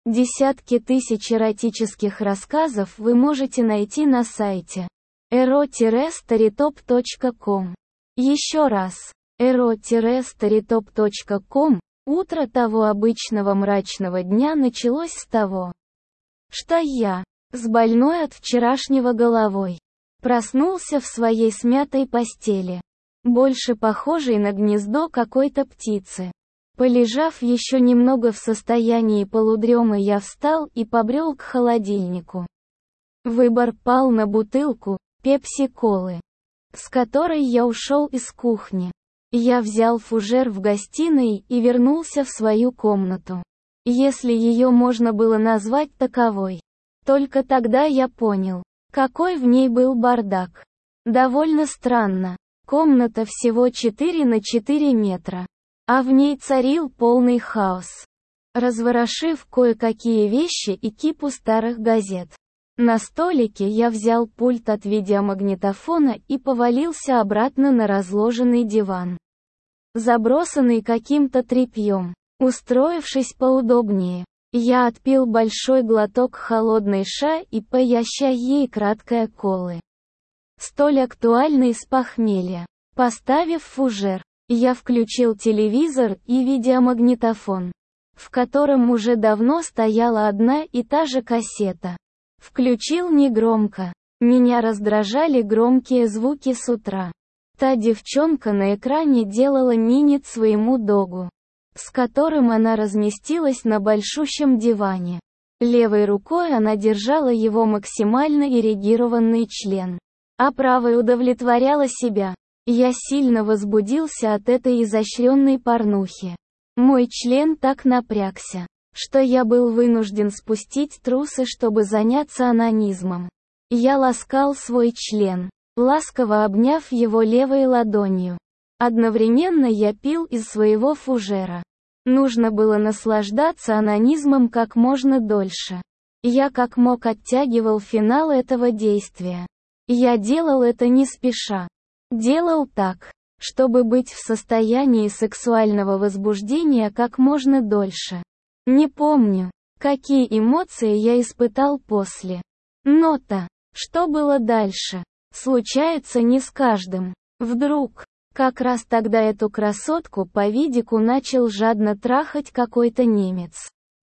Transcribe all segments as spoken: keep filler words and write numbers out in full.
Десятки тысяч эротических рассказов вы можете найти на сайте эро старитоп точка ком. Еще раз, эро старитоп точка ком. Утро того обычного мрачного дня началось с того, что я, с больной от вчерашнего головой, проснулся в своей смятой постели, больше похожей на гнездо какой-то птицы. Полежав еще немного в состоянии полудремы, я встал и побрел к холодильнику. Выбор пал на бутылку пепси-колы, с которой я ушел из кухни. Я взял фужер в гостиной и вернулся в свою комнату. Если ее можно было назвать таковой. Только тогда я понял, какой в ней был бардак. Довольно странно. Комната всего четыре на четыре метра. А в ней царил полный хаос. Разворошив кое-какие вещи и кипу старых газет, на столике я взял пульт от видеомагнитофона и повалился обратно на разложенный диван, забросанный каким-то тряпьем. Устроившись поудобнее, я отпил большой глоток холодной ша и пояща ей краткая колы, столь актуальной с похмелья. Поставив фужер, я включил телевизор и видеомагнитофон, в котором уже давно стояла одна и та же кассета. Включил негромко. Меня раздражали громкие звуки с утра. Та девчонка на экране делала минет своему догу, с которым она разместилась на большущем диване. Левой рукой она держала его максимально эрегированный член, а правой удовлетворяла себя. Я сильно возбудился от этой изощренной порнухи. Мой член так напрягся, что я был вынужден спустить трусы, чтобы заняться онанизмом. Я ласкал свой член, ласково обняв его левой ладонью. Одновременно я пил из своего фужера. Нужно было наслаждаться онанизмом как можно дольше. Я как мог оттягивал финал этого действия. Я делал это не спеша. Делал так, чтобы быть в состоянии сексуального возбуждения как можно дольше. Не помню, какие эмоции я испытал после. Нота. Что было дальше, случается не с каждым. Вдруг, как раз тогда эту красотку по видику начал жадно трахать какой-то немец.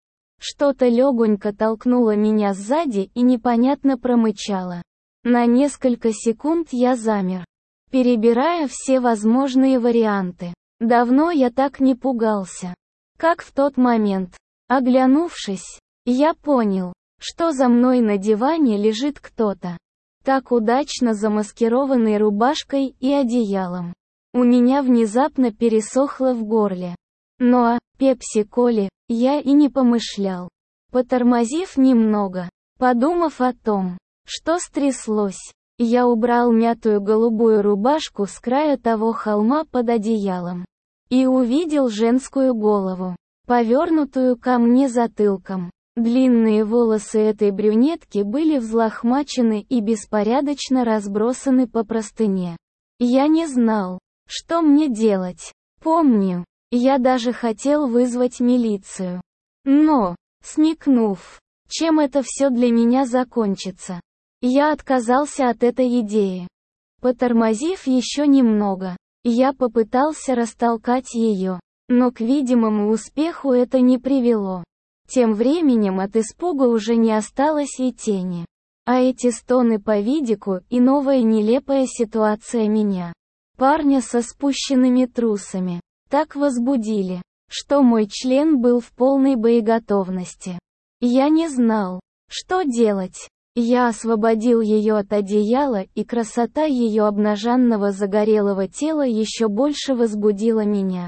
Что-то легонько толкнуло меня сзади и непонятно промычало. На несколько секунд я замер, перебирая все возможные варианты. Давно я так не пугался, как в тот момент. Оглянувшись, я понял, что за мной на диване лежит кто-то, так удачно замаскированный рубашкой и одеялом. У меня внезапно пересохло в горле. Но о пепси-коле я и не помышлял. Потормозив немного, подумав о том, что стряслось, я убрал мятую голубую рубашку с края того холма под одеялом и увидел женскую голову, повернутую ко мне затылком. Длинные волосы этой брюнетки были взлохмачены и беспорядочно разбросаны по простыне. Я не знал, что мне делать. Помню, я даже хотел вызвать милицию. Но, смекнув, чем это все для меня закончится, я отказался от этой идеи. Потормозив еще немного, я попытался растолкать ее, но к видимому успеху это не привело. Тем временем от испуга уже не осталось и тени. А эти стоны по видику и новая нелепая ситуация меня, парня со спущенными трусами, так возбудили, что мой член был в полной боеготовности. Я не знал, что делать. Я освободил ее от одеяла, и красота ее обнаженного загорелого тела еще больше возбудила меня.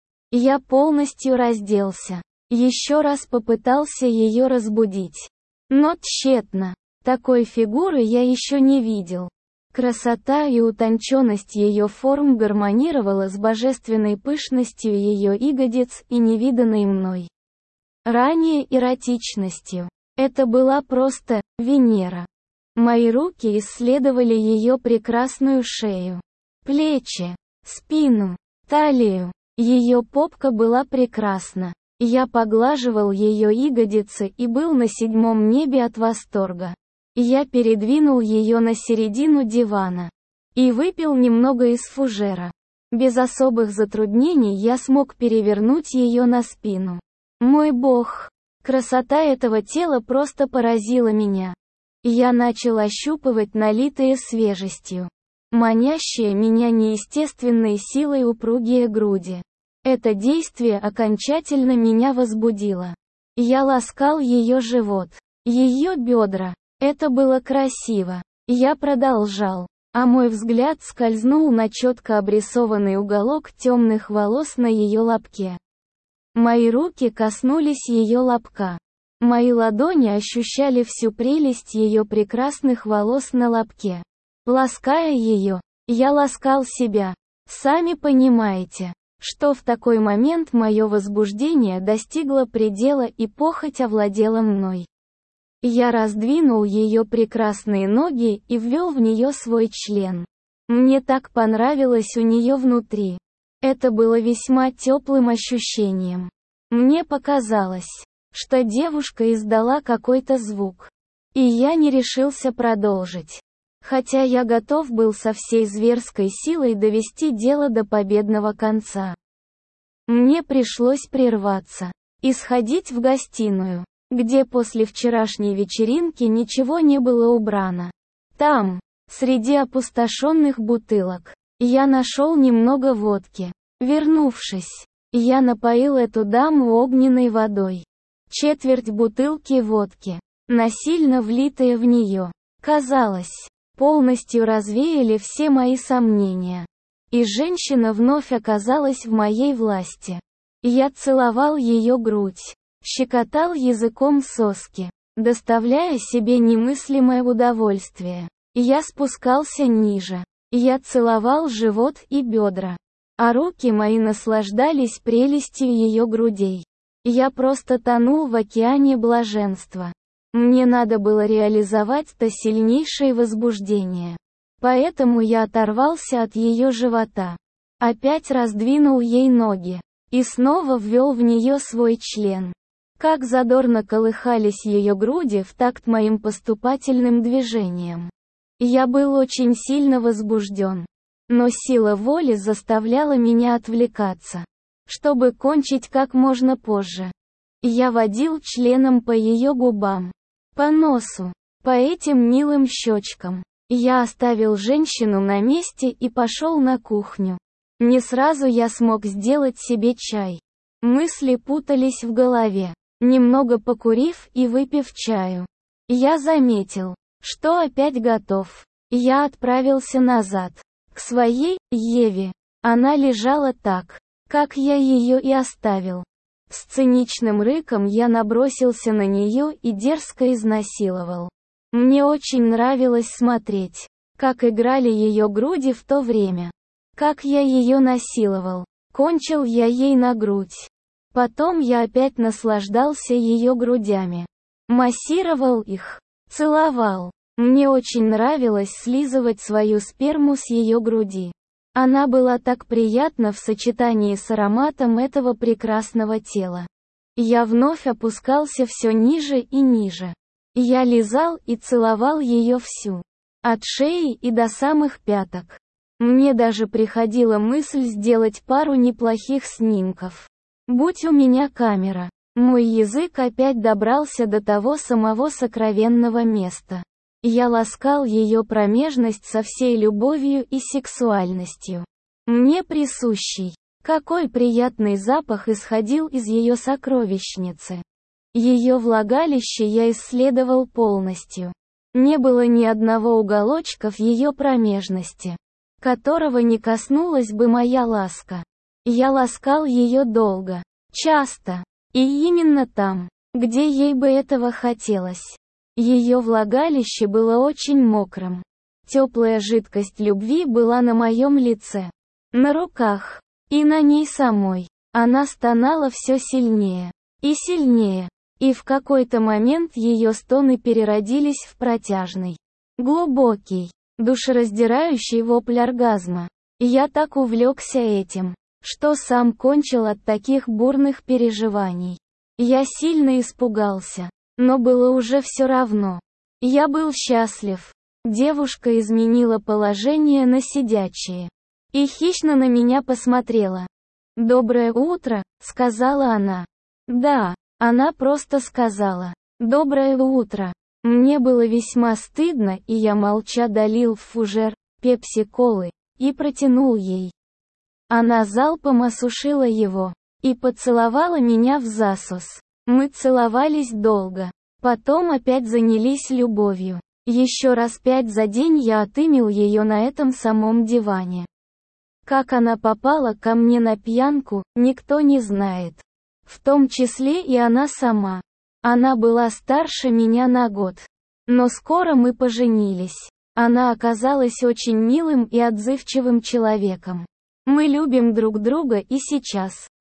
Я полностью разделся. Еще раз попытался ее разбудить. Но тщетно. Такой фигуры я еще не видел. Красота и утонченность ее форм гармонировала с божественной пышностью ее ягодиц и невиданной мной ранее эротичностью. Это была просто Венера. Мои руки исследовали ее прекрасную шею, плечи, спину, талию. Ее попка была прекрасна. Я поглаживал ее ягодицы и был на седьмом небе от восторга. Я передвинул ее на середину дивана и выпил немного из фужера. Без особых затруднений я смог перевернуть ее на спину. Мой бог! Красота этого тела просто поразила меня. Я начал ощупывать налитые свежестью, манящие меня неестественной силой упругие груди. Это действие окончательно меня возбудило. Я ласкал ее живот, ее бедра. Это было красиво. Я продолжал, а мой взгляд скользнул на четко обрисованный уголок темных волос на ее лобке. Мои руки коснулись ее лобка. Мои ладони ощущали всю прелесть ее прекрасных волос на лобке. Лаская ее, я ласкал себя. Сами понимаете, что в такой момент мое возбуждение достигло предела и похоть овладела мной. Я раздвинул ее прекрасные ноги и ввел в нее свой член. Мне так понравилось у нее внутри. Это было весьма теплым ощущением. Мне показалось, что девушка издала какой-то звук. И я не решился продолжить. Хотя я готов был со всей зверской силой довести дело до победного конца. Мне пришлось прерваться и сходить в гостиную, где после вчерашней вечеринки ничего не было убрано. Там, среди опустошенных бутылок, я нашел немного водки. Вернувшись, я напоил эту даму огненной водой. Четверть бутылки водки, насильно влитые в нее, казалось, полностью развеяли все мои сомнения. И женщина вновь оказалась в моей власти. Я целовал ее грудь, щекотал языком соски, доставляя себе немыслимое удовольствие. Я спускался ниже. Я целовал живот и бедра. А руки мои наслаждались прелестью ее грудей. Я просто тонул в океане блаженства. Мне надо было реализовать то сильнейшее возбуждение. Поэтому я оторвался от ее живота. Опять раздвинул ей ноги. И снова ввел в нее свой член. Как задорно колыхались ее груди в такт моим поступательным движениям. Я был очень сильно возбужден. Но сила воли заставляла меня отвлекаться, чтобы кончить как можно позже. Я водил членом по ее губам, по носу, по этим милым щечкам. Я оставил женщину на месте и пошел на кухню. Не сразу я смог сделать себе чай. Мысли путались в голове. Немного покурив и выпив чаю, я заметил, что опять готов. Я отправился назад, к своей Еве. Она лежала так, как я ее и оставил. С циничным рыком я набросился на нее и дерзко изнасиловал. Мне очень нравилось смотреть, как играли ее груди в то время. Как я ее насиловал. Кончил я ей на грудь. Потом я опять наслаждался ее грудями. Массировал их. Целовал. Мне очень нравилось слизывать свою сперму с ее груди. Она была так приятна в сочетании с ароматом этого прекрасного тела. Я вновь опускался все ниже и ниже. Я лизал и целовал ее всю. От шеи и до самых пяток. Мне даже приходила мысль сделать пару неплохих снимков. Будь у меня камера, мой язык опять добрался до того самого сокровенного места. Я ласкал ее промежность со всей любовью и сексуальностью, мне присущей. Какой приятный запах исходил из ее сокровищницы. Ее влагалище я исследовал полностью. Не было ни одного уголочка в ее промежности, которого не коснулась бы моя ласка. Я ласкал ее долго, часто, и именно там, где ей бы этого хотелось. Ее влагалище было очень мокрым. Теплая жидкость любви была на моем лице, на руках, и на ней самой. Она стонала все сильнее и сильнее, и в какой-то момент ее стоны переродились в протяжный, глубокий, душераздирающий вопль оргазма. Я так увлекся этим, что сам кончил от таких бурных переживаний. Я сильно испугался, но было уже все равно. Я был счастлив. Девушка изменила положение на сидячее и хищно на меня посмотрела. «Доброе утро», — сказала она. Да, она просто сказала «Доброе утро». Мне было весьма стыдно, и я молча долил в фужер пепси-колы и протянул ей. Она залпом осушила его и поцеловала меня в засос. Мы целовались долго. Потом опять занялись любовью. Еще раз пять за день я отымел ее на этом самом диване. Как она попала ко мне на пьянку, никто не знает. В том числе и она сама. Она была старше меня на год. Но скоро мы поженились. Она оказалась очень милым и отзывчивым человеком. Мы любим друг друга и сейчас.